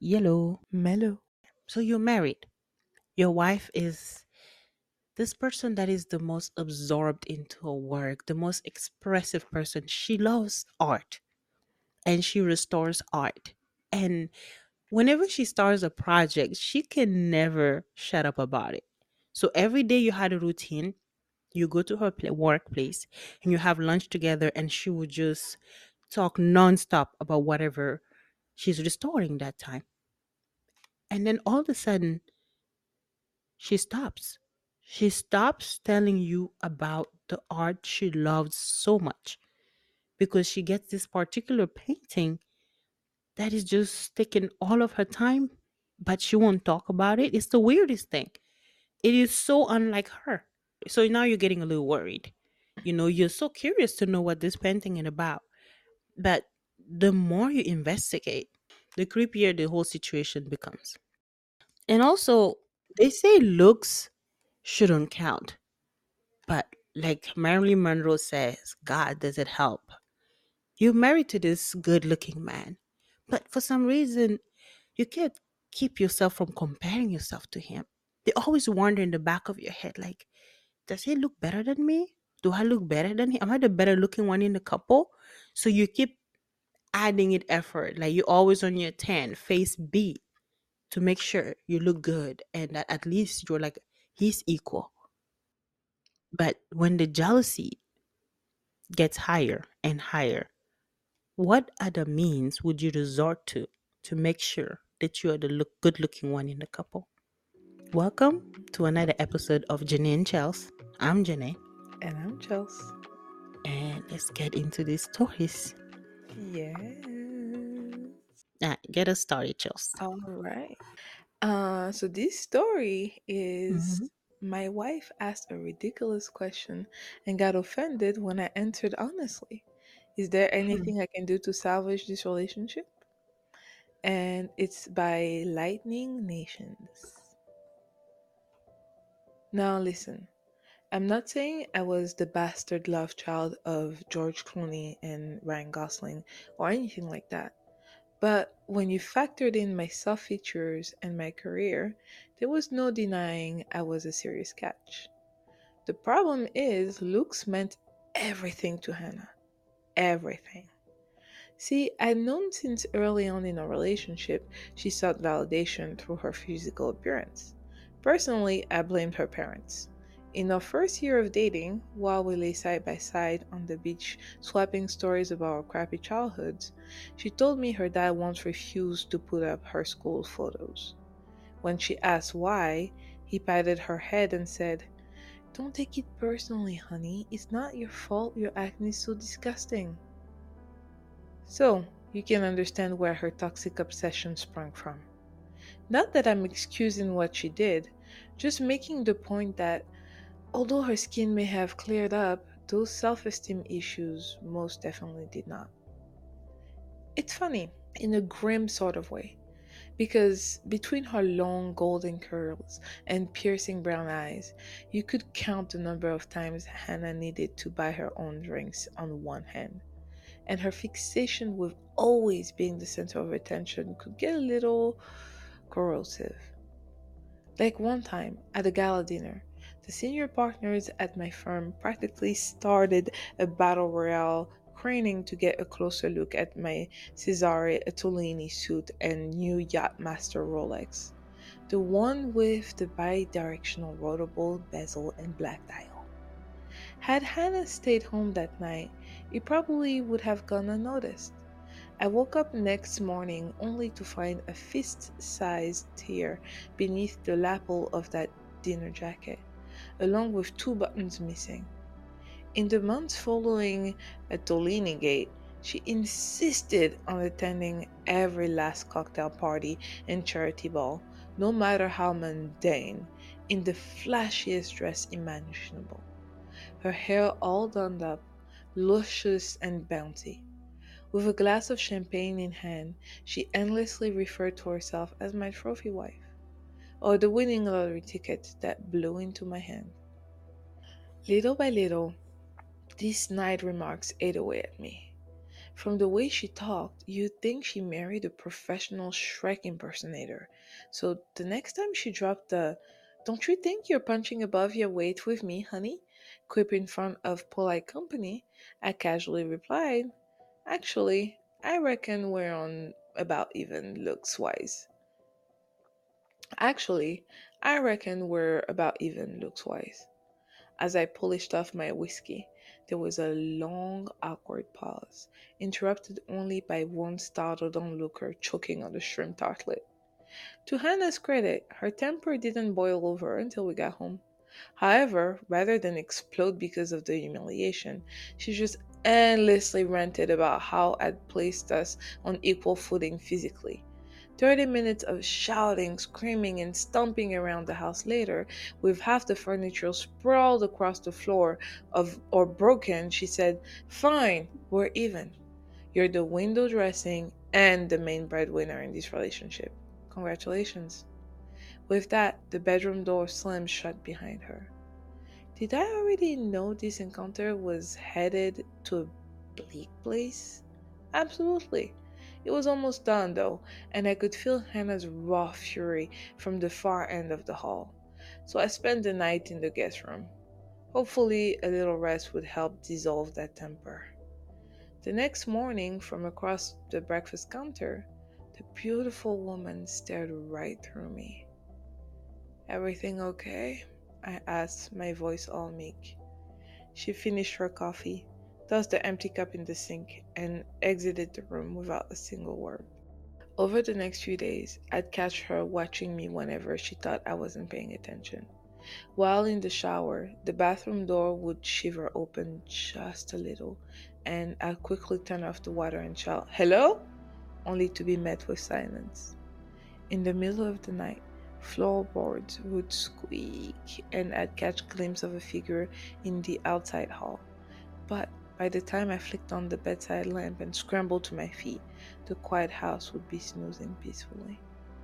Yellow. Mellow. So you're married. Your wife is this person that is the most absorbed into her work, the most expressive person. She loves art and she restores art. And whenever she starts a project, she can never shut up about it. So every day you had a routine. You go to her workplace and you have lunch together, and she would just talk nonstop about whatever she's restoring that time. And then all of a sudden, she stops. She stops telling you about the art she loves so much because she gets this particular painting that is just taking all of her time, but she won't talk about it. It's the weirdest thing. It is so unlike her. So now you're getting a little worried. You're so curious to know what this painting is about. But the more you investigate, the creepier the whole situation becomes. And also, they say looks shouldn't count. But like Marilyn Monroe says, God, does it help? You're married to this good looking man, but for some reason, you can't keep yourself from comparing yourself to him. They always wonder in the back of your head, like, does he look better than me? Do I look better than him? Am I the better looking one in the couple? So you keep adding it effort. Like you're always on your 10, face B to make sure you look good and that at least you're like, he's equal. But when the jealousy gets higher and higher, what other means would you resort to make sure that you are the good looking one in the couple? Welcome to another episode of Janae and Chels. I'm Janae, And I'm Chelsea. and let's get into these stories. Yes. Get us started, Chels. All right. So this story Hmm. is my wife asked a ridiculous question and got offended when I answered honestly. Is there anything I can do to salvage this relationship? And it's by Lightning Nations. Now listen. I'm not saying I was the bastard love child of George Clooney and Ryan Gosling or anything like that. But when you factored in my soft features and my career, there was no denying I was a serious catch. The problem is, looks meant everything to Hannah. Everything. See, I'd known since early on in our relationship she sought validation through her physical appearance. Personally, I blamed her parents. In our first year of dating, while we lay side by side on the beach swapping stories about our crappy childhoods, she told me her dad once refused to put up her school photos. When she asked why, he patted her head and said, "Don't take it personally, honey. It's not your fault your acne is so disgusting." So, you can understand where her toxic obsession sprung from. Not that I'm excusing what she did, just making the point that although her skin may have cleared up, those self esteem issues most definitely did not. It's funny, in a grim sort of way, because between her long golden curls and piercing brown eyes, you could count the number of times Hannah needed to buy her own drinks on one hand. And her fixation with always being the center of attention could get a little corrosive. Like one time at a gala dinner, the senior partners at my firm practically started a battle royale, craning to get a closer look at my Cesare Attolini suit and new Yachtmaster Rolex, the one with the bi-directional rotable bezel and black dial. Had Hannah stayed home that night, it probably would have gone unnoticed. I woke up next morning only to find a fist sized tear beneath the lapel of that dinner jacket, along with two buttons missing. In the months following at Tolini Gate, she insisted on attending every last cocktail party and charity ball, no matter how mundane, in the flashiest dress imaginable, her hair all done up, luscious and bouncy. With a glass of champagne in hand, she endlessly referred to herself as my trophy wife, or the winning lottery ticket that blew into my hand. Little by little, these snide remarks ate away at me. From the way she talked, you'd think she married a professional Shrek impersonator. So the next time she dropped the, "Don't you think you're punching above your weight with me, honey?" quip in front of polite company, I casually replied, "Actually, I reckon we're on about even looks wise." Actually, I reckon we're about even looks wise. As I polished off my whiskey, there was a long, awkward pause, interrupted only by one startled onlooker choking on the shrimp tartlet. To Hannah's credit, her temper didn't boil over until we got home. However, rather than explode because of the humiliation, she just endlessly ranted about how I'd placed us on equal footing physically. 30 minutes of shouting, screaming, and stomping around the house later, with half the furniture sprawled across the floor or broken, she said, "Fine, we're even. You're the window dressing and the main breadwinner in this relationship. Congratulations." With that, the bedroom door slammed shut behind her. Did I already know this encounter was headed to a bleak place? Absolutely. It was almost done, though, and I could feel Hannah's raw fury from the far end of the hall. So I spent the night in the guest room. Hopefully, a little rest would help dissolve that temper. The next morning, from across the breakfast counter, the beautiful woman stared right through me. "Everything okay?" I asked, my voice all meek. She finished her coffee, tossed the empty cup in the sink, and exited the room without a single word. Over the next few days, I'd catch her watching me whenever she thought I wasn't paying attention. While in the shower, the bathroom door would shiver open just a little, and I'd quickly turn off the water and shout, "Hello?" only to be met with silence. In the middle of the night, floorboards would squeak, and I'd catch a glimpse of a figure in the outside hall. But by the time I flicked on the bedside lamp and scrambled to my feet, the quiet house would be snoozing peacefully.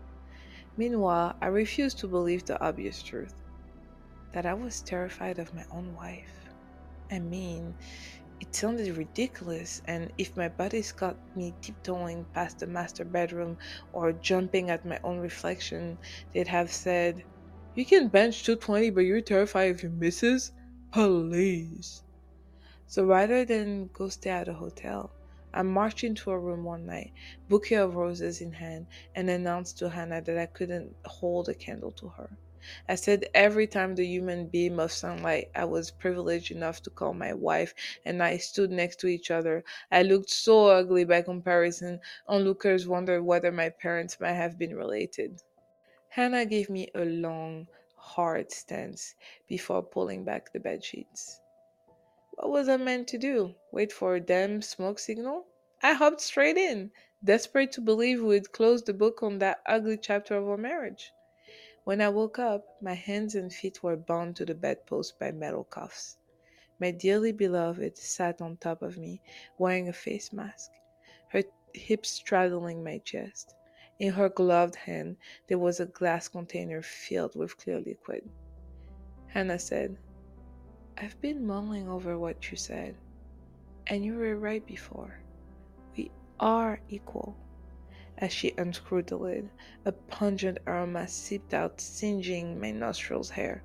Meanwhile, I refused to believe the obvious truth that I was terrified of my own wife. I mean, it sounded ridiculous, and if my buddies caught me tiptoeing past the master bedroom or jumping at my own reflection, they'd have said, "You can bench 220, but you're terrified of your missus? Please." So rather than go stay at a hotel, I marched into a room one night, bouquet of roses in hand, and announced to Hannah that I couldn't hold a candle to her. I said every time the human beam of sunlight I was privileged enough to call my wife and I stood next to each other, I looked so ugly by comparison, onlookers wondered whether my parents might have been related. Hannah gave me a long, hard stance before pulling back the bed sheets. What was I meant to do? Wait for a damn smoke signal? I hopped straight in, desperate to believe we'd close the book on that ugly chapter of our marriage. When I woke up, my hands and feet were bound to the bedpost by metal cuffs. My dearly beloved sat on top of me, wearing a face mask, her hips straddling my chest. In her gloved hand, there was a glass container filled with clear liquid. Hannah said, "I've been mulling over what you said, and you were right before. We are equal." As she unscrewed the lid, a pungent aroma seeped out, singeing my nostrils' hair.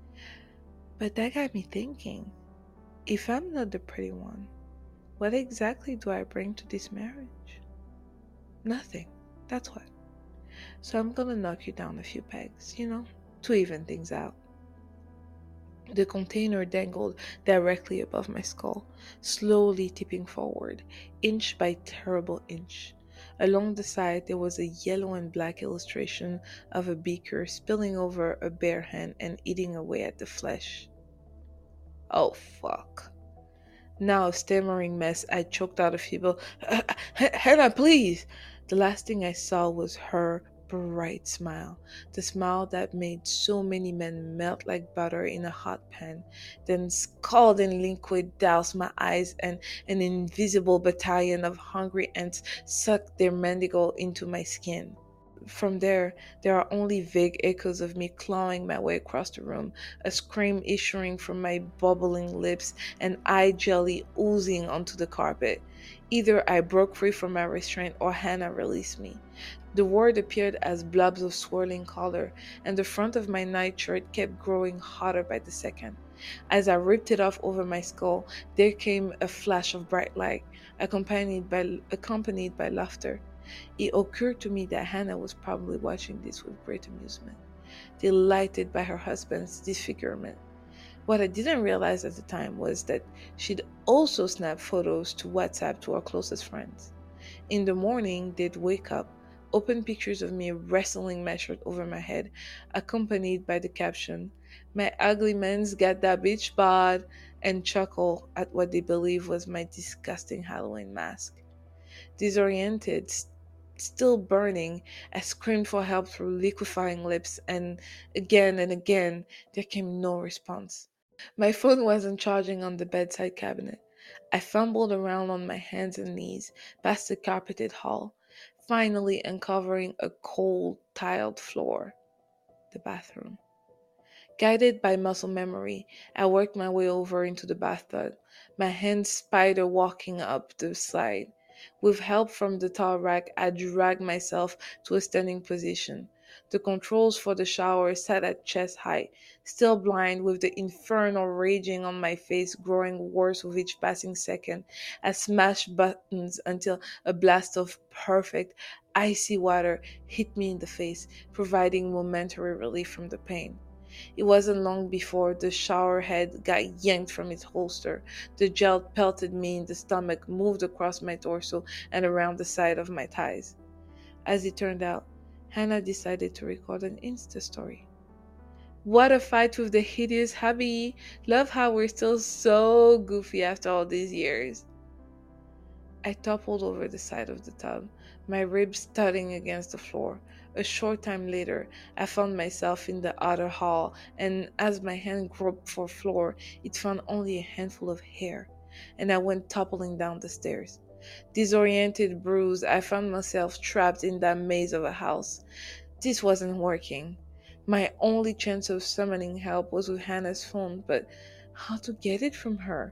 But that got me thinking, if I'm not the pretty one, what exactly do I bring to this marriage? Nothing. That's what. So I'm gonna knock you down a few pegs, to even things out. The container dangled directly above my skull, slowly tipping forward, inch by terrible inch. Along the side, there was a yellow and black illustration of a beaker spilling over a bare hand and eating away at the flesh. Oh, fuck. Now, a stammering mess, I choked out a feeble, "Hannah, please!" The last thing I saw was her bright smile, the smile that made so many men melt like butter in a hot pan, then scalding liquid doused my eyes, and an invisible battalion of hungry ants sucked their mandible into my skin. From there are only vague echoes of me clawing my way across the room, a scream issuing from my bubbling lips, and eye jelly oozing onto the carpet. Either I broke free from my restraint or Hannah released me. The word appeared as blobs of swirling color, and the front of my nightshirt kept growing hotter by the second. As I ripped it off over my skull, there came a flash of bright light, accompanied by laughter. It occurred to me that Hannah was probably watching this with great amusement, delighted by her husband's disfigurement. What I didn't realize at the time was that she'd also snapped photos to WhatsApp to our closest friends. In the morning, they'd wake up, open pictures of me wrestling my shirt over my head, accompanied by the caption, "My ugly man's got that bitch bod," and chuckle at what they believe was my disgusting Halloween mask. Disoriented, still burning, I screamed for help through liquefying lips, and again, there came no response. My phone wasn't charging on the bedside cabinet. I fumbled around on my hands and knees, past the carpeted hall, finally uncovering a cold, tiled floor, the bathroom. Guided by muscle memory, I worked my way over into the bathtub, my hands spider walking up the slide. With help from the towel rack, I dragged myself to a standing position. The controls for the shower sat at chest height, still blind, with the inferno raging on my face growing worse with each passing second. I smashed buttons until a blast of perfect, icy water hit me in the face, providing momentary relief from the pain. It wasn't long before the shower head got yanked from its holster. The gel pelted me in the stomach, moved across my torso and around the side of my thighs. As it turned out, Hannah decided to record an Insta story. What a fight with the hideous hubby! Love how we're still so goofy after all these years. I toppled over the side of the tub, my ribs thudding against the floor. A short time later, I found myself in the outer hall, and as my hand groped for floor, it found only a handful of hair, and I went toppling down the stairs. Disoriented, bruised, I found myself trapped in that maze of a house. This wasn't working. My only chance of summoning help was with Hannah's phone, but how to get it from her?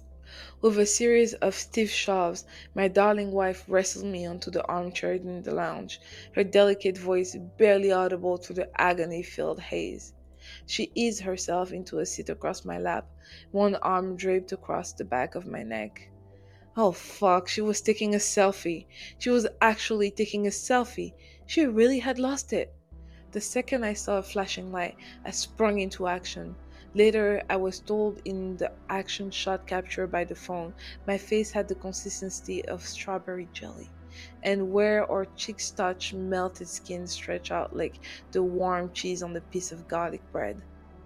With a series of stiff shoves, my darling wife wrestled me onto the armchair in the lounge, her delicate voice barely audible through the agony filled haze. She eased herself into a seat across my lap, one arm draped across the back of my neck. Oh fuck, she was taking a selfie. She was actually taking a selfie. She really had lost it. The second I saw a flashing light, I sprung into action. Later, I was told in the action shot captured by the phone, my face had the consistency of strawberry jelly, and where our cheeks touched, melted skin stretched out like the warm cheese on the piece of garlic bread.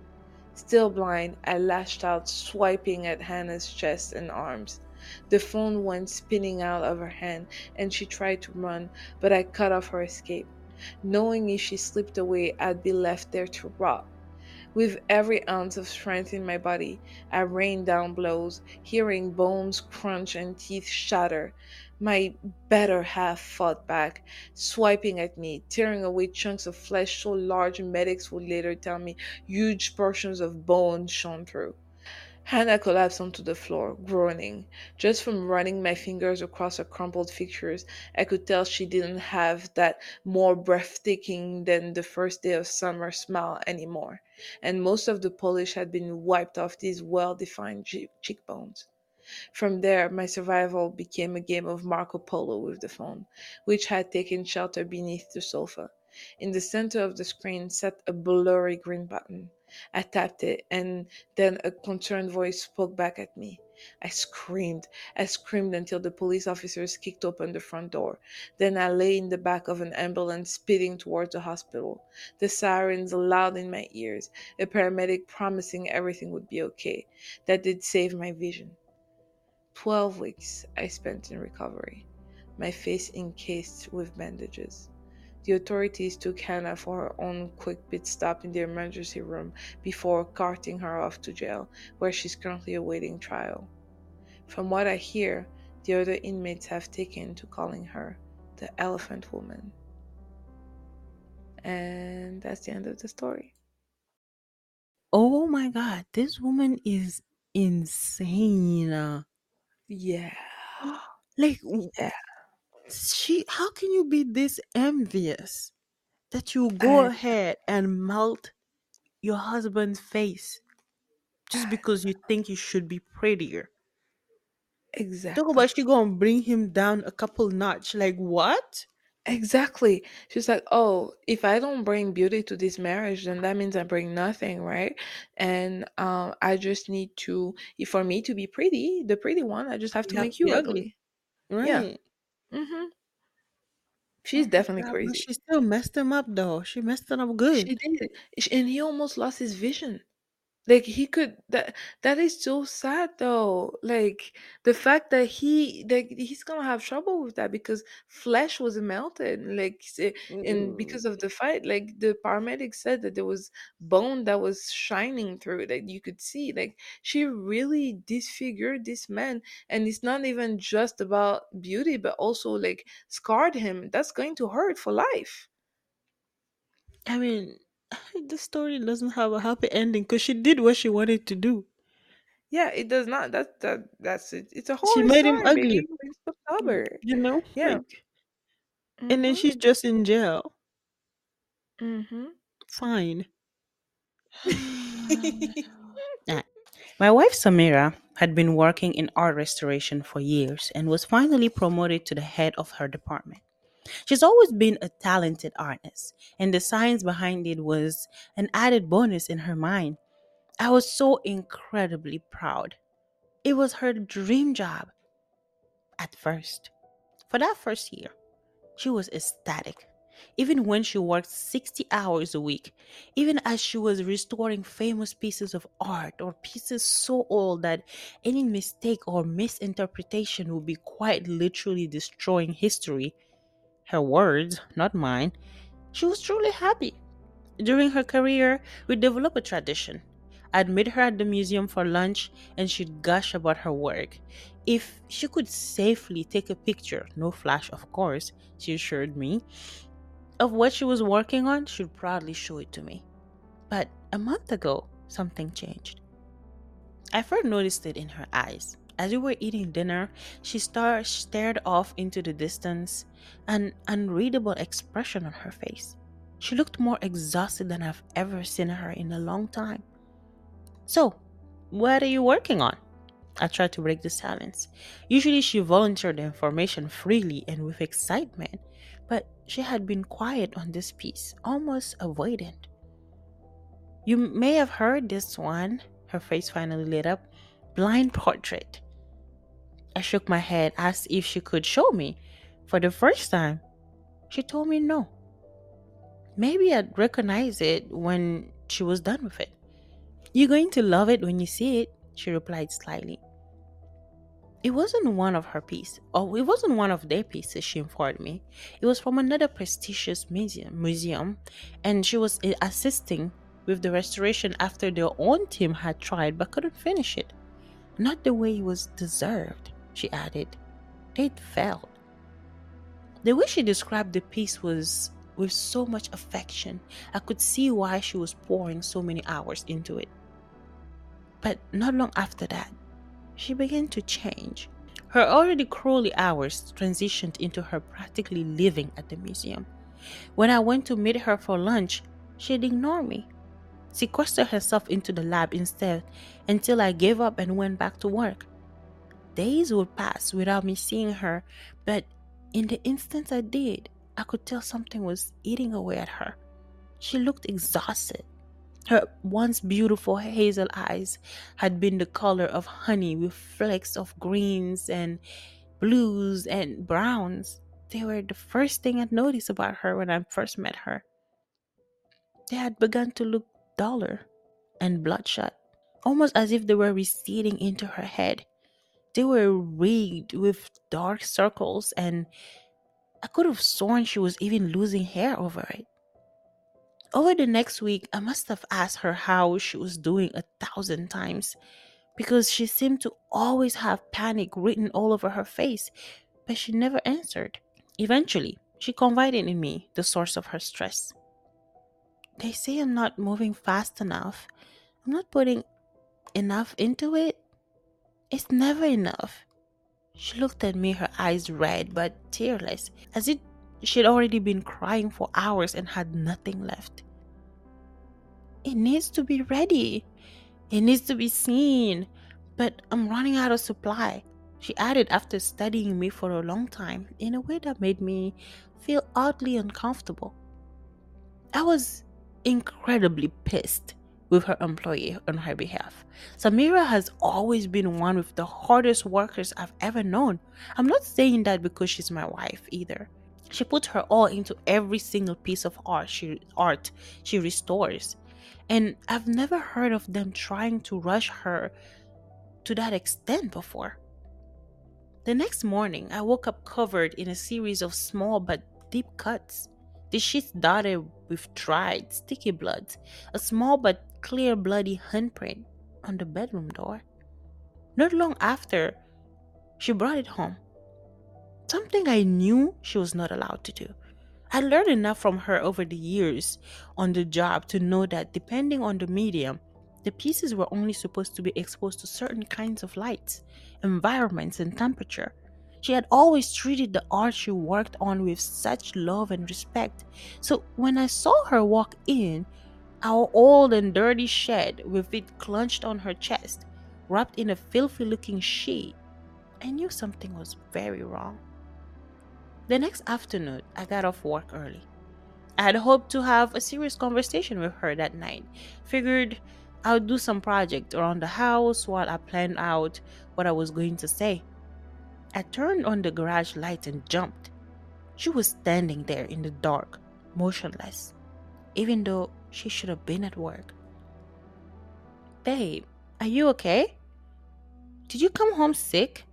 Still blind, I lashed out, swiping at Hannah's chest and arms. The phone went spinning out of her hand, and she tried to run, but I cut off her escape, knowing if she slipped away, I'd be left there to rot. With every ounce of strength in my body, I rained down blows, hearing bones crunch and teeth shatter. My better half fought back, swiping at me, tearing away chunks of flesh so large medics would later tell me huge portions of bone shone through. Hannah collapsed onto the floor, groaning. Just from running my fingers across her crumpled features, I could tell she didn't have that more breathtaking than the first day of summer smile anymore, and most of the polish had been wiped off these well defined cheekbones. From there, my survival became a game of Marco Polo with the phone, which had taken shelter beneath the sofa. In the center of the screen sat a blurry green button. I tapped it, and then a concerned voice spoke back at me. I screamed. I screamed until the police officers kicked open the front door. Then I lay in the back of an ambulance speeding towards the hospital. The sirens loud in my ears, a paramedic promising everything would be okay. That did save my vision. 12 weeks I spent in recovery, my face encased with bandages. The authorities took Hannah for her own quick pit stop in the emergency room before carting her off to jail, where she's currently awaiting trial. From what I hear, the other inmates have taken to calling her the Elephant Woman. And that's the end of the story. Oh my God, this woman is insane. Yeah. Like, Yeah. how can you be this envious that you go I, ahead and melt your husband's face just because you think you should be prettier? Talk exactly. about she gonna bring him down a couple notch. Like what? Exactly. She's like, oh, if I don't bring beauty to this marriage, then that means I bring nothing, right? And I just need to, if for me to be pretty, the pretty one, I just have to You have to make be you ugly, ugly. Yeah. right? Mm-hmm. Oh She's my definitely god! But crazy. she still messed him up, though. She messed him up She good. did. And he almost lost his vision. Like he could that is so sad though. Like the fact that he's gonna have trouble with that because flesh was melted. And Mm. because of the fight, like the paramedic said that there was bone that was shining through that you could see. Like she really disfigured this man, and it's not even just about beauty, but also like scarred him. That's going to hurt for life. I mean, the story doesn't have a happy ending because she did what she wanted to do. Yeah, it does not. That's it. It's a She horror made him story, ugly, baby. It's so stubborn. Yeah. like, and then Mhm. she's just in jail. Mhm. Fine. Ah, my wife Samira had been working in art restoration for years and was finally promoted to the head of her department. She's always been a talented artist, and the science behind it was an added bonus in her mind. I was so incredibly proud. It was her dream job at first. For that first year, she was ecstatic. Even when she worked 60 hours a week, even as she was restoring famous pieces of art or pieces so old that any mistake or misinterpretation would be quite literally destroying history, her words, not mine, she was truly happy. During her career, we developed a tradition. I'd meet her at the museum for lunch and she'd gush about her work. If she could safely take a picture, no flash of course, she assured me, of what she was working on, she'd proudly show it to me. But a month ago, something changed. I first noticed it in her eyes. As we were eating dinner, she stared off into the distance, an unreadable expression on her face. She looked more exhausted than I've ever seen her in a long time. So, what are you working on? I tried to break the silence. Usually, she volunteered the information freely and with excitement, but she had been quiet on this piece, almost avoidant. You may have heard this one. Her face finally lit up. Blind portrait. I shook my head, asked if she could show me. For the first time, she told me no. Maybe I'd recognize it when she was done with it. You're going to love it when you see it, she replied slyly. It wasn't one of her pieces, or it wasn't one of their pieces, she informed me. It was from another prestigious museum, and she was assisting with the restoration after their own team had tried but couldn't finish it. Not the way it was deserved, she added. They'd failed. The way she described the piece was with so much affection. I could see why she was pouring so many hours into it. But not long after that, she began to change. Her already crawly hours transitioned into her practically living at the museum. When I went to meet her for lunch, she'd ignore me, sequester herself into the lab instead until I gave up and went back to work. Days would pass without me seeing her, but in the instant I did, I could tell something was eating away at her. She looked exhausted. Her once beautiful hazel eyes had been the color of honey with flecks of greens and blues and browns. They were the first thing I'd noticed about her when I first met her. They had begun to look duller and bloodshot, almost as if they were receding into her head. They were rigged with dark circles, and I could have sworn she was even losing hair over it. Over the next week, I must have asked her how she was doing 1,000 times because she seemed to always have panic written all over her face, but she never answered. Eventually, she confided in me the source of her stress. They say I'm not moving fast enough. I'm not putting enough into it. It's never enough. She looked at me, her eyes red but tearless, as if she'd already been crying for hours and had nothing left. It needs to be ready. It needs to be seen. But I'm running out of supply, she added after studying me for a long time in a way that made me feel oddly uncomfortable. I was incredibly pissed with her employee on her behalf. Samira has always been one of the hardest workers I've ever known. I'm not saying that because she's my wife either. She puts her all into every single piece of art she restores. And I've never heard of them trying to rush her to that extent before. The next morning, I woke up covered in a series of small but deep cuts. The sheets dotted with dried, sticky blood, a small but clear bloody handprint on the bedroom door. Not long after, she brought it home, something I knew she was not allowed to do. I learned enough from her over the years on the job to know that depending on the medium, the pieces were only supposed to be exposed to certain kinds of lights, environments, and temperature. She had always treated the art she worked on with such love and respect. So when I saw her walk in, our old and dirty shed with it clenched on her chest, wrapped in a filthy looking sheet, I knew something was very wrong. The next afternoon, I got off work early. I had hoped to have a serious conversation with her that night. Figured I would do some project around the house while I planned out what I was going to say. I turned on the garage light and jumped. She was standing there in the dark, motionless, even though she should have been at work. Babe, are you okay? Did you come home sick?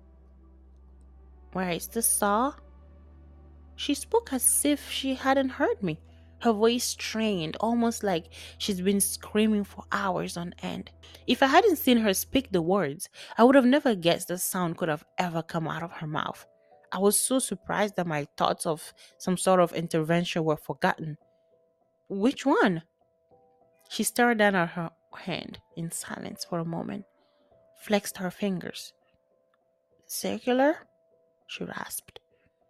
Where is the saw? She spoke as if she hadn't heard me, her voice strained, almost like she'd been screaming for hours on end. If I hadn't seen her speak the words, I would have never guessed the sound could have ever come out of her mouth. I was so surprised that my thoughts of some sort of intervention were forgotten. Which one? She stared down at her hand in silence for a moment, flexed her fingers. Circular? She rasped.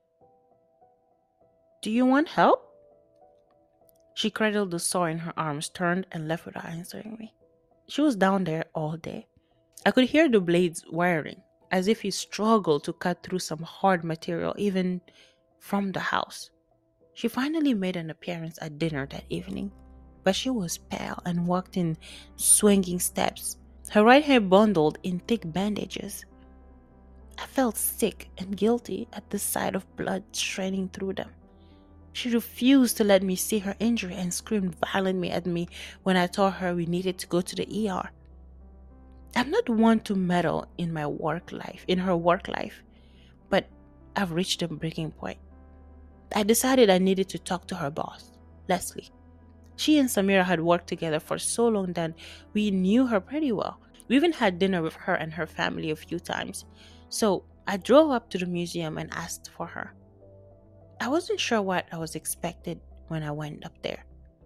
Do you want help? She cradled the saw in her arms, turned, and left without answering me. She was down there all day. I could hear the blades whirring, as if he struggled to cut through some hard material, even from the house. She finally made an appearance at dinner that evening, but she was pale and walked in swinging steps, her right hand bundled in thick bandages. I felt sick and guilty at the sight of blood straining through them. She refused to let me see her injury and screamed violently at me when I told her we needed to go to the ER. I'm not one to meddle in her work life, but I've reached a breaking point. I decided I needed to talk to her boss, Leslie. She and Samira had worked together for so long that we knew her pretty well. We even had dinner with her and her family a few times. So I drove up to the museum and asked for her. I wasn't sure what I was expected when I went up there.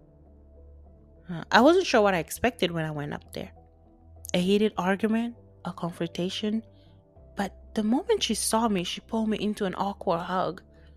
I wasn't sure what I expected when I went up there. A heated argument, a confrontation, but the moment she saw me, she pulled me into an awkward hug.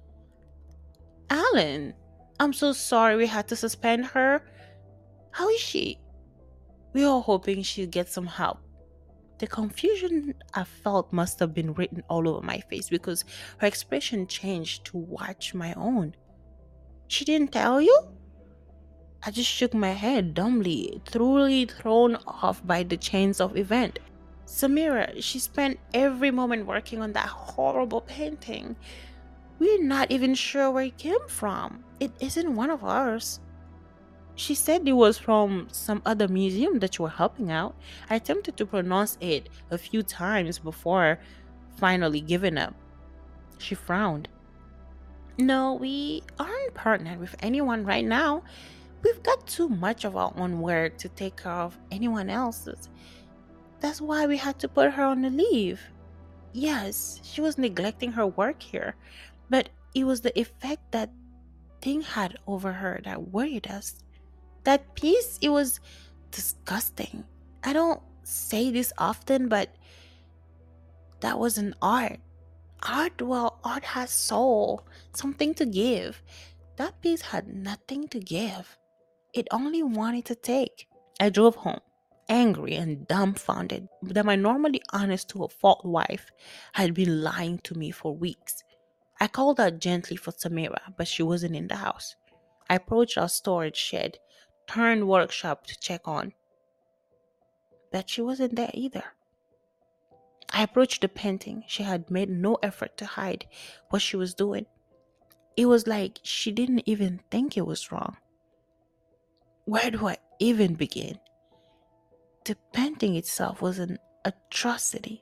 Alan, I'm so sorry we had to suspend her. How is she? We were hoping she'd get some help. The confusion I felt must have been written all over my face because her expression changed to watch my own. She didn't tell you? I just shook my head dumbly, truly thrown off by the chains of event. Samira, she spent every moment working on that horrible painting. We're not even sure where it came from. It isn't one of ours. She said it was from some other museum that you were helping out. I attempted to pronounce it a few times before finally giving up. She frowned. No, we aren't partnered with anyone right now. We've got too much of our own work to take care of anyone else's. That's why we had to put her on a leave. Yes, she was neglecting her work here, but it was the effect that thing had over her that worried us. That piece, it was disgusting. I don't say this often, but That wasn't art. Art has soul, something to give. That piece had nothing to give. It only wanted to take. I drove home, angry and dumbfounded that my normally honest to a fault wife had been lying to me for weeks. I called out gently for Samira, but she wasn't in the house. I approached our storage shed, turned workshop to check on, but she wasn't there either. I approached the painting. She had made no effort to hide what she was doing. It was like she didn't even think it was wrong. Where do I even begin? The painting itself was an atrocity.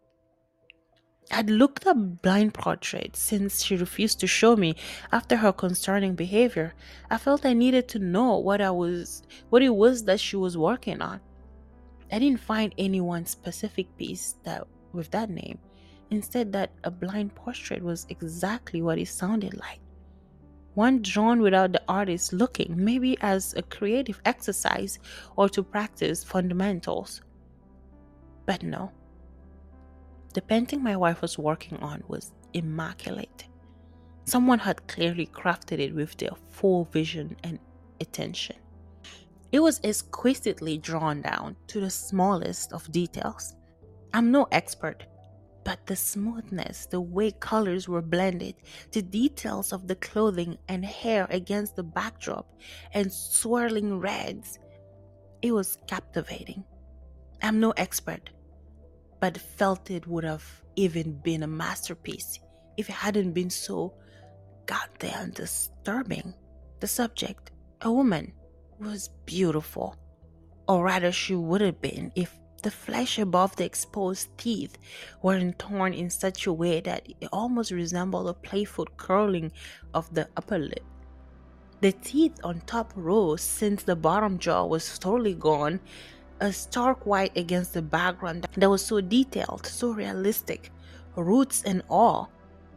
I'd looked up blind portraits since she refused to show me after her concerning behavior. I felt I needed to know what it was that she was working on. I didn't find any one specific piece that with that name. Instead, that a blind portrait was exactly what it sounded like. One drawn without the artist looking, maybe as a creative exercise or to practice fundamentals. But no, the painting my wife was working on was immaculate. Someone had clearly crafted it with their full vision and attention. It was exquisitely drawn down to the smallest of details. I'm no expert, but the smoothness, the way colors were blended, the details of the clothing and hair against the backdrop, and swirling reds, it was captivating. I'm no expert, but felt it would have even been a masterpiece if it hadn't been so goddamn disturbing. The subject, a woman, was beautiful, or rather, she would have been if the flesh above the exposed teeth weren't torn in such a way that it almost resembled a playful curling of the upper lip. The teeth on top rose since the bottom jaw was totally gone, a stark white against the background that was so detailed, so realistic, roots and all,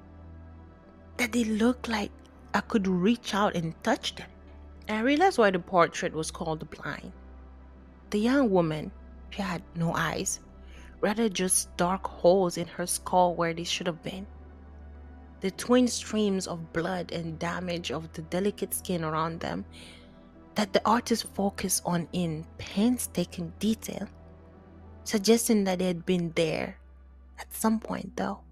that they looked like I could reach out and touch them. I realized why the portrait was called blind. The young woman, she had no eyes, rather just dark holes in her skull where they should have been. The twin streams of blood and damage of the delicate skin around them that the artist focused on in painstaking detail, suggesting that they had been there at some point though.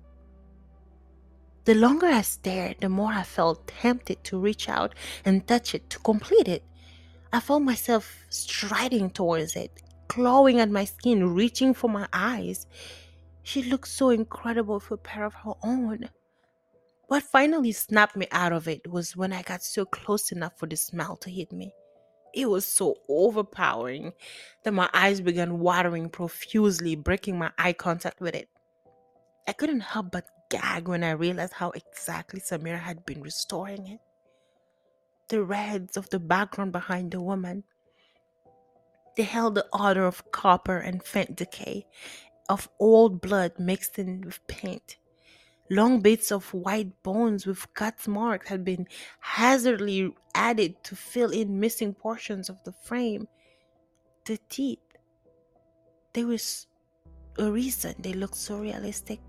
The longer I stared, the more I felt tempted to reach out and touch it, to complete it. I found myself striding towards it, clawing at my skin, reaching for my eyes. She looked so incredible with a pair of her own. What finally snapped me out of it was when I got so close enough for the smell to hit me. It was so overpowering that my eyes began watering profusely, breaking my eye contact with it. I couldn't help but gag when I realized how exactly Samira had been restoring it. The reds of the background behind the woman, they held the odor of copper and faint decay, of old blood mixed in with paint. Long bits of white bones with cut marks had been hazardly added to fill in missing portions of the frame. The teeth, there was a reason they looked so realistic.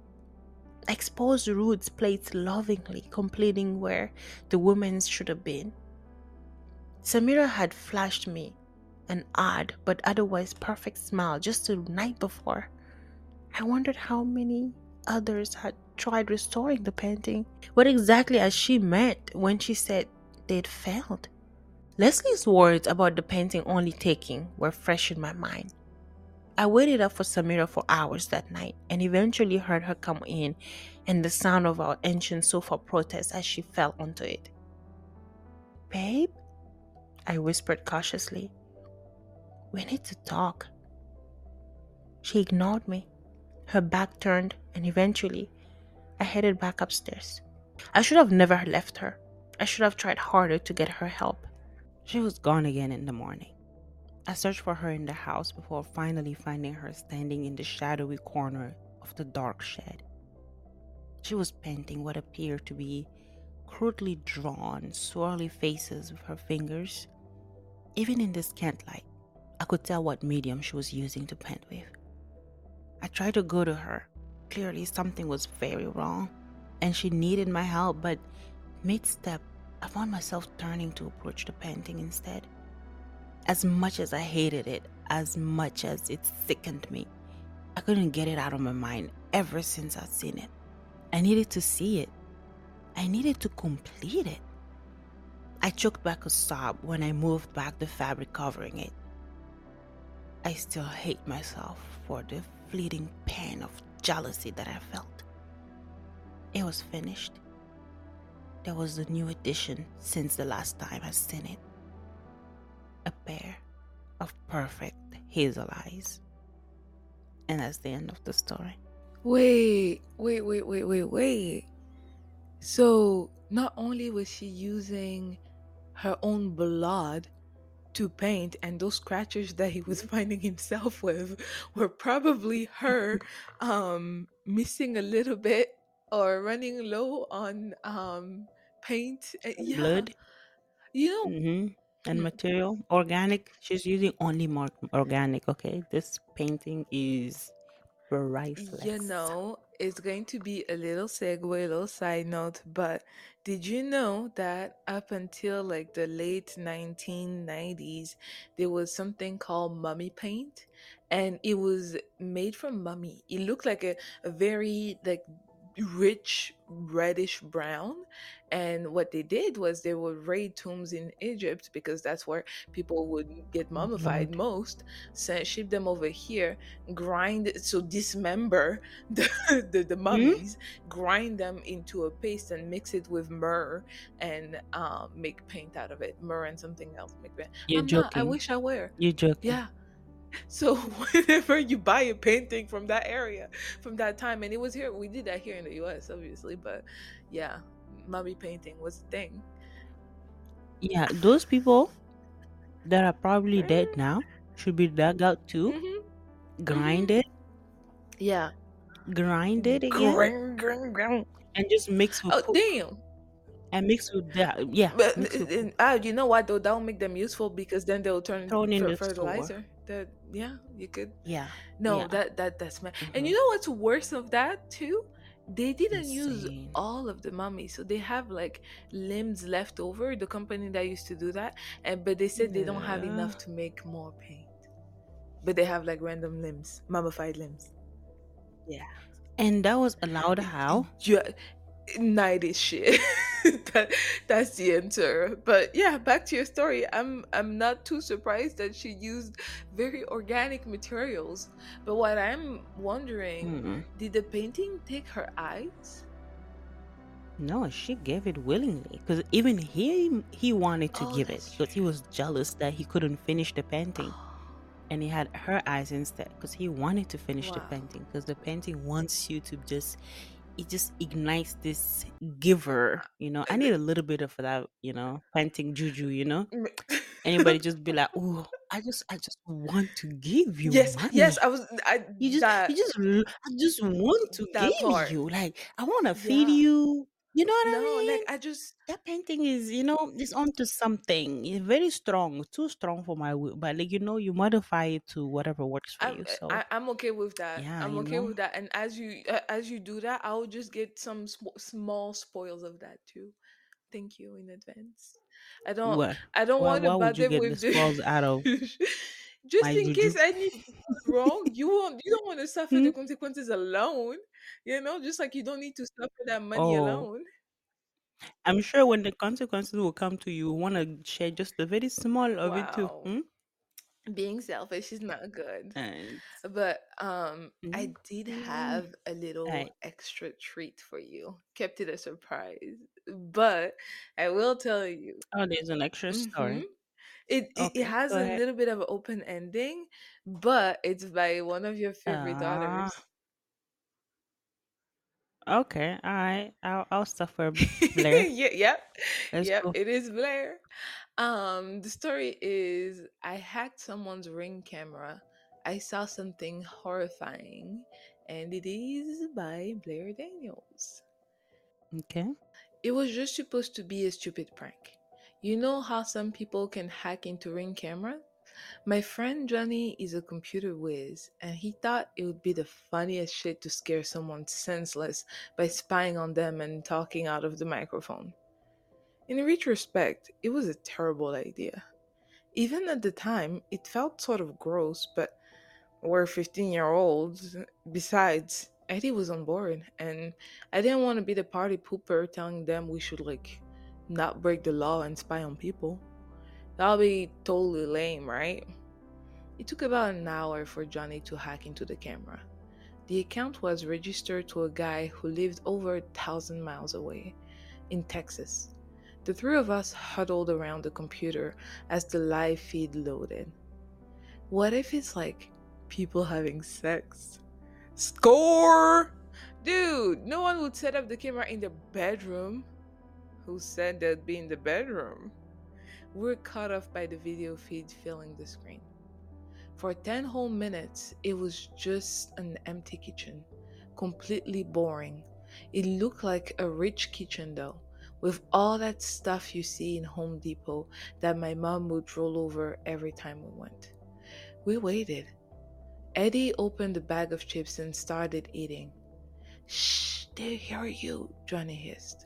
Exposed roots placed lovingly, completing where the woman's should have been. Samira had flashed me an odd but otherwise perfect smile just the night before. I wondered how many others had tried restoring the painting. What exactly had she meant when she said they'd failed? Leslie's words about the painting only taking were fresh in my mind. I waited up for Samira for hours that night and eventually heard her come in and the sound of our ancient sofa protest as she fell onto it. "Babe?" I whispered cautiously. "We need to talk." She ignored me, her back turned, and eventually I headed back upstairs. I should have never left her. I should have tried harder to get her help. She was gone again in the morning. I searched for her in the house before finally finding her standing in the shadowy corner of the dark shed. She was painting what appeared to be crudely drawn, swirly faces with her fingers. Even in the scant light, I could tell what medium she was using to paint with. I tried to go to her, Clearly, something was very wrong, and she needed my help, but mid step, I found myself turning to approach the painting instead. As much as I hated it, as much as it sickened me, I couldn't get it out of my mind ever since I'd seen it. I needed to see it. I needed to complete it. I choked back a sob when I moved back the fabric covering it. I still hate myself for the fleeting pain of jealousy that I felt. It was finished. There was a new addition since the last time I seen it. A pair of perfect hazel eyes. And that's the end of the story. Wait. So not only was she using her own blood to paint, and those scratches that he was finding himself with were probably her missing a little bit or running low on paint. Yeah, Blood, you know. and hmm, material, organic. She's using only more organic, okay? This painting is priceless. It's going to be a little segue, a little side note, but did you know that up until like the late 1990s, there was something called mummy paint, and it was made from mummy. It looked like a very like rich reddish brown, and what they did was they would raid tombs in Egypt because that's where people would get Oh, mummified Lord. most, send ship them over here, grind, so dismember the, the Hmm? mummies, grind them into a paste and mix it with myrrh, and make paint out of it, myrrh and something else, make paint. You're I'm not, I joking. wish I were. You're joking. Yeah. So whenever you buy a painting from that area, from that time, and it was here, we did that here in the US obviously, but yeah, mummy painting was the thing. Yeah, those people that are probably dead Mm-hmm. now should be dug out too, Mm-hmm. grind Mm-hmm. it, Yeah. grind it again, Grang, grang, grang. and just mix with Oh poop. damn. And mix with that, yeah, But mix with poop. you know what though? That'll make them useful because then they'll turn Thrown in the sewer. fertilizer. That, yeah, you could. Yeah, No, yeah. that's my. And Hmm. you know what's worse of that too? They didn't use Insane. all of the mummies, so they have like limbs left over. The company that used to do that, and but they said they don't have Yeah. enough to make more paint. But they have like random limbs, mummified limbs. Yeah. And that was allowed how? Yeah, 90s shit. that that's the answer. But yeah, back to your story. I'm not too surprised that she used very organic materials. But what I'm wondering, Mm-mm. did the painting take her eyes? No, she gave it willingly because even he wanted to Oh, give it that's because he true. was jealous that he couldn't finish the painting, Oh, and he had her eyes instead because he wanted to finish the wow. painting because the painting wants you to just it just ignites this giver. I need a little bit of that. Painting juju. Anybody just be like, oh, I just want to give you Yes, money. yes, I was I that I just want to give that part. you. Like, I want to feed Yeah. you. You know what I No, like mean? I just That painting is onto something. It's very strong, too strong for my will. But like, you modify it to whatever works for you. So I'm okay with that. yeah, I'm okay with that. And as you do that, I'll just get some small spoils of that too. Thank you in advance. I don't what? I don't Why? want to Why would you bother get the with the spoils out of just my in case juju? anything goes wrong. You don't want to suffer Hmm? the consequences alone. Just like you don't need to suffer that money Oh, alone. I'm sure when the consequences will come to you, want to share just a very small of it too. Wow. Being selfish is not good. And But I did mm, have a little I extra treat for you. Kept it a surprise. But I will tell you. oh, there's an extra Mhm. story. It Okay, has go a ahead. little bit of an open ending, but it's by one of your favorite Ah, authors. okay, all right. I'll suffer, Blair. Yeah, yep. Let's Yep, go. it is Blair. The story is I hacked someone's Ring camera. I saw something horrifying, and it is by Blair Daniels. Okay. It was just supposed to be a stupid prank. You know how some people can hack into Ring camera? My friend Johnny is a computer whiz, and he thought it would be the funniest shit to scare someone senseless by spying on them and talking out of the microphone. In retrospect, it was a terrible idea. Even at the time, it felt sort of gross, but we're 15-year-olds. Besides, Eddie was on board, and I didn't want to be the party pooper telling them we should, not break the law and spy on people. That'll be totally lame, right? It took about an hour for Johnny to hack into the camera. The account was registered to a guy who lived over 1,000 miles away in Texas. The three of us huddled around the computer as the live feed loaded. What if it's like people having sex? Score! Dude, no one would set up the camera in the bedroom. Who said they'd be in the bedroom? We're cut off by the video feed filling the screen. For 10 whole minutes, it was just an empty kitchen, completely boring. It looked like a rich kitchen though, with all that stuff you see in Home Depot that my mom would roll over every time we went. We waited. Eddie opened a bag of chips and started eating. Shh, they hear you, Johnny hissed.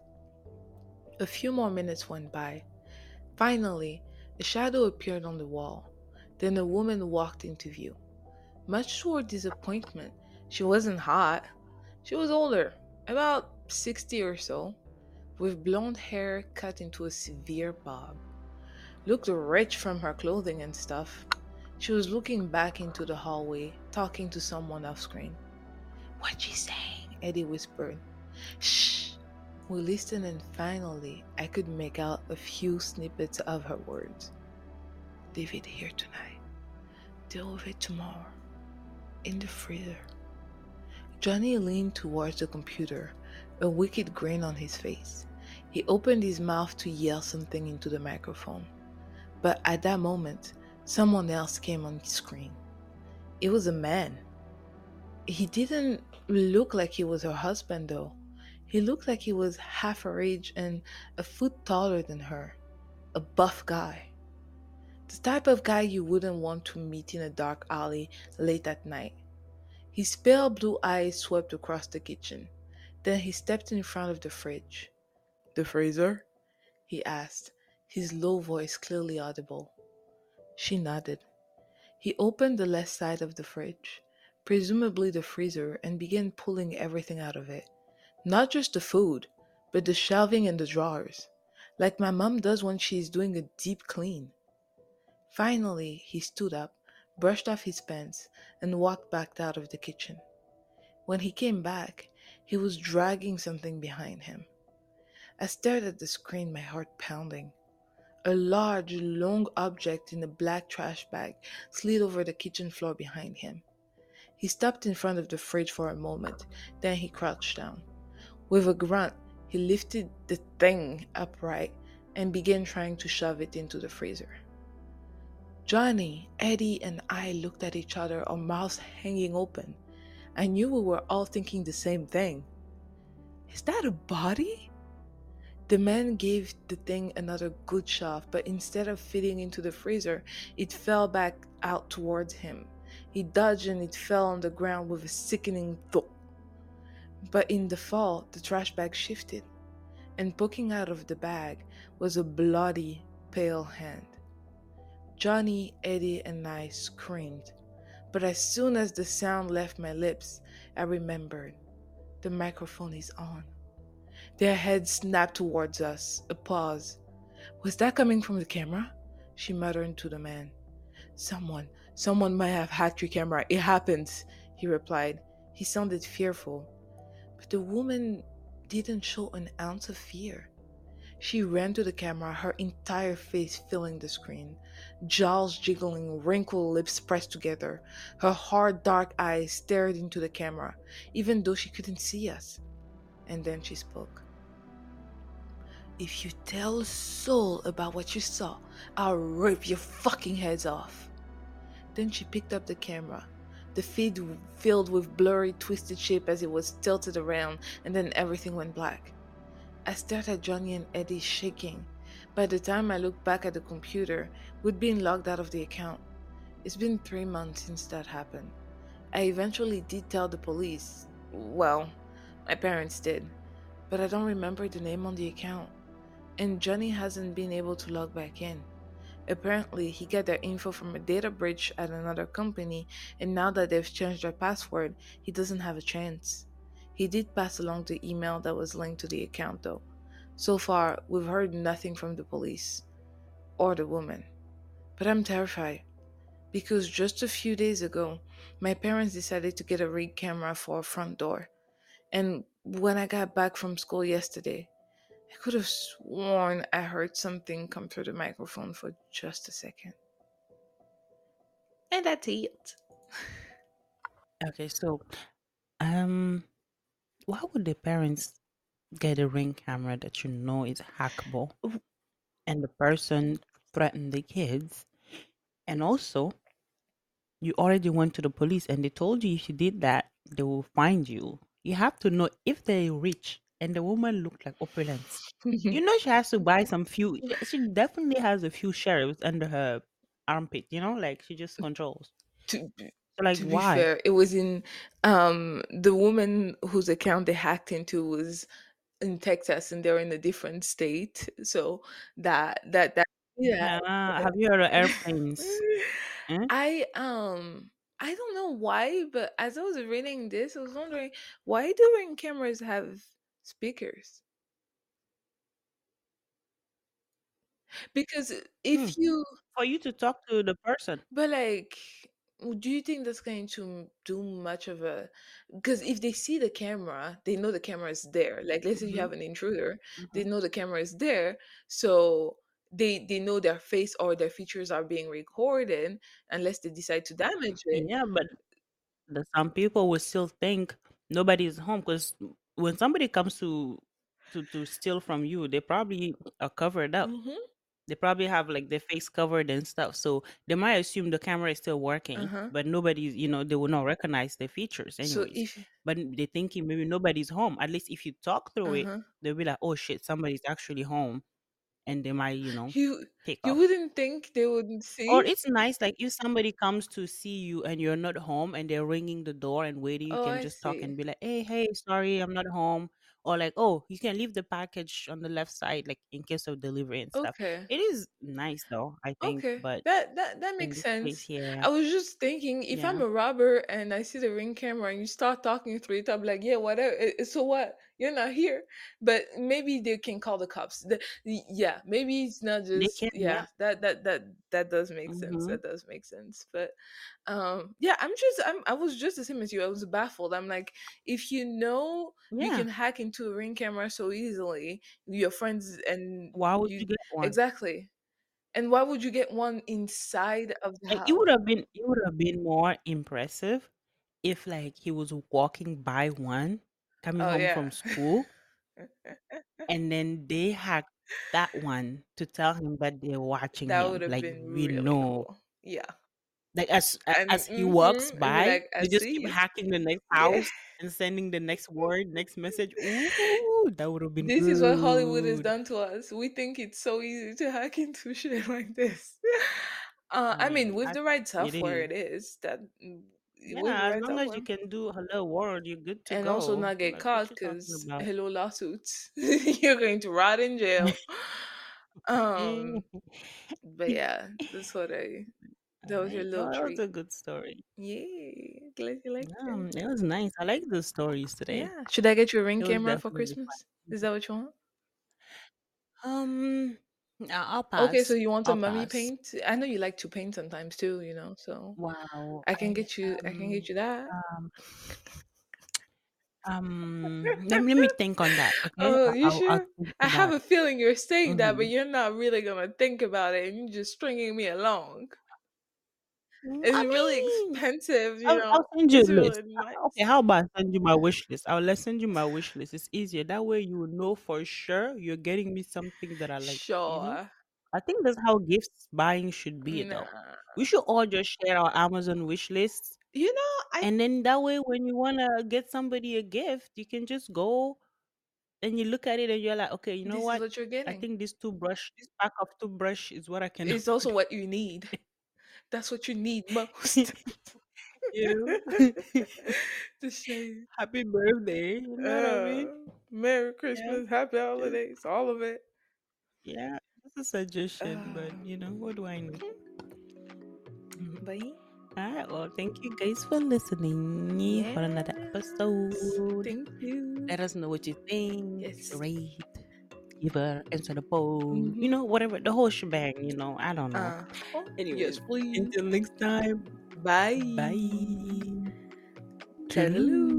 A few more minutes went by. Finally, a shadow appeared on the wall. Then a woman walked into view. Much to her disappointment, she wasn't hot. She was older, about 60 or so, with blonde hair cut into a severe bob. Looked rich from her clothing and stuff. She was looking back into the hallway, talking to someone off screen. What's she saying? Eddie whispered. Shh! We listened and finally I could make out a few snippets of her words. Leave it here tonight. Deal with it tomorrow. In the freezer. Johnny leaned towards the computer, a wicked grin on his face. He opened his mouth to yell something into the microphone. But at that moment, someone else came on screen. It was a man. He didn't look like he was her husband though. He looked like he was half her age and a foot taller than her. A buff guy. The type of guy you wouldn't want to meet in a dark alley late at night. His pale blue eyes swept across the kitchen. Then he stepped in front of the fridge. The freezer? He asked, his low voice clearly audible. She nodded. He opened the left side of the fridge, presumably the freezer, and began pulling everything out of it. Not just the food, but the shelving and the drawers, like my mom does when she's doing a deep clean. Finally, he stood up, brushed off his pants, and walked back out of the kitchen. When he came back, he was dragging something behind him. I stared at the screen, my heart pounding. A large, long object in a black trash bag slid over the kitchen floor behind him. He stopped in front of the fridge for a moment, then he crouched down. With a grunt, he lifted the thing upright and began trying to shove it into the freezer. Johnny, Eddie, and I looked at each other, our mouths hanging open. I knew we were all thinking the same thing. Is that a body? The man gave the thing another good shove, but instead of fitting into the freezer, it fell back out towards him. He dodged and it fell on the ground with a sickening thud. But in the fall, the trash bag shifted, and poking out of the bag was a bloody, pale hand. Johnny, Eddie, and I screamed, but as soon as the sound left my lips, I remembered. The microphone is on. Their heads snapped towards us. A pause. Was that coming from the camera? She muttered to the man. Someone might have hacked your camera. It happens, he replied. He sounded fearful. But the woman didn't show an ounce of fear. She ran to the camera, her entire face filling the screen, jaws jiggling, wrinkled lips pressed together. Her hard, dark eyes stared into the camera, even though she couldn't see us. And then she spoke. If you tell a soul about what you saw, I'll rip your fucking heads off. Then she picked up the camera. The feed filled with blurry, twisted shape as it was tilted around, and then everything went black. I stared at Johnny and Eddie, shaking. By the time I looked back at the computer, we'd been logged out of the account. It's been 3 months since that happened. I eventually did tell the police. Well, my parents did, but I don't remember the name on the account. And Johnny hasn't been able to log back in. Apparently, he got their info from a data breach at another company, and now that they've changed their password, he doesn't have a chance. He did pass along the email that was linked to the account, though. So far, we've heard nothing from the police or the woman. But I'm terrified because just a few days ago, my parents decided to get a rig camera for our front door. And when I got back from school yesterday, I could have sworn I heard something come through the microphone for just a second. And that's it. Okay, so um, why would the parents get a ring camera that you know is hackable and the person threatened the kids? And also, you already went to the police and they told you if you did that, they will find you. You have to know if they're rich and the woman looked like opulence. You know she has to buy some few. She definitely has a few sheriffs under her armpit. Like she just controls. to, So like, to be why? fair, it was in the woman whose account they hacked into was in Texas and they're in a different state. So that yeah. Have you heard of airplanes? Eh? I I don't know why, but as I was reading this, I was wondering why do ring cameras have speakers? Because Hmm. if you For you to talk to the person. but like do you think that's going to do much of a because if they see the camera, they know the camera is there. Like let's say you Hmm. have an intruder, they Hmm. know the camera is there, so they know their face or their features are being recorded unless they decide to damage it. Yeah, but some people will still think nobody's home because when somebody comes to steal from you, they probably are covered up. Mhm. They probably have like their face covered and stuff. So they might assume the camera is still working, Uh-huh. but nobody's, they will not recognize their features So anyways. if But they thinking maybe nobody's home. At least if you talk through it, uh-huh. they'll be like, oh shit, somebody's actually home. And they might, You take you off. wouldn't think they would Or see? it's nice, like if somebody comes to see you and you're not home and they're ringing the door and waiting, you Oh, can I just talk see. and be like, hey, sorry, I'm not home. Or like, oh, you can leave the package on the left side, like in case of delivery and stuff. Okay. It is nice though, I think. Okay, But that in makes this case sense. here, I was just thinking, if I'm yeah, a robber and I see the ring camera and you start talking through it, I'm like, yeah, whatever. So what? You're not here, but maybe they can call the cops. Yeah, maybe it's not they just can, yeah. yeah. That does make sense. Mm-hmm. That does make sense. But yeah, I was just the same as you. I was baffled. I'm like, if you know you Yeah. can hack into a ring camera so easily, your friends and Why would you you get one? exactly and why would you get one inside of the Like house? it would have been more impressive if like he was walking by one coming Oh home yeah. from school. And then they hacked that one to tell him that they're watching That would him. have Like, been we really know. cool. Yeah. Like, And as he walks and be by, like, I they just see keep you. hacking the next Yeah. house and sending the next word, next message. Ooh, that would have been This is what Hollywood has good. done to us. We think it's so easy to hack into shit like this. I I mean, mean, with the right it software, is. it is that with the Yeah, as right long as you software. can do hello world, you're good to And also go. not get Like, what caught you talking because about? hello lawsuits. You're going to rot in jail. Um, but yeah, that was your Alright. little Well, that was treat. a good story. Yay. Glad you liked it. Yeah, it was nice. I like the stories today. Yeah. Should I get you a ring It was camera for definitely Christmas? fun. Is that what you want? Um, I'll Okay, so pass. you want a I'll mummy pass. paint? I know you like to paint sometimes too, so Wow. I can get you that. Um, let me think on that. Okay, Oh, you I'll sure? think I have about a it. feeling you're saying that, but Mm-hmm. you're not really gonna think about it and you're just stringing me along. It's I really mean, expensive, I'll send you a It's list. really Okay, nice. how about I send you my wish list? Let's send you my wish list. It's easier. That way you will know for sure you're getting me something that I like. Sure. I think that's how gifts buying should be, though. Nah. We should all just share our Amazon wish lists. I And then that way, when you want to get somebody a gift, you can just go and you look at it and you're like, okay, you know this is what? what you're I getting. think this pack of toothbrush is what I can It's afford. also what you need. That's what you need most. you know, To say, happy birthday. You know what I mean? Merry Yeah. Christmas, Happy Just, Holidays, all of it. yeah. It's a suggestion, but Uh, what do I know? Mhm. Bye. All right. Well, thank you guys for listening for another Yes. episode. Thank you. Let us know what you think. Yes. Rate, give a answer the poll. Mm-hmm. Whatever the whole shebang. I don't know. Yes, Anyways, please. until next time. Bye. Bye. Toodaloo. Toodaloo.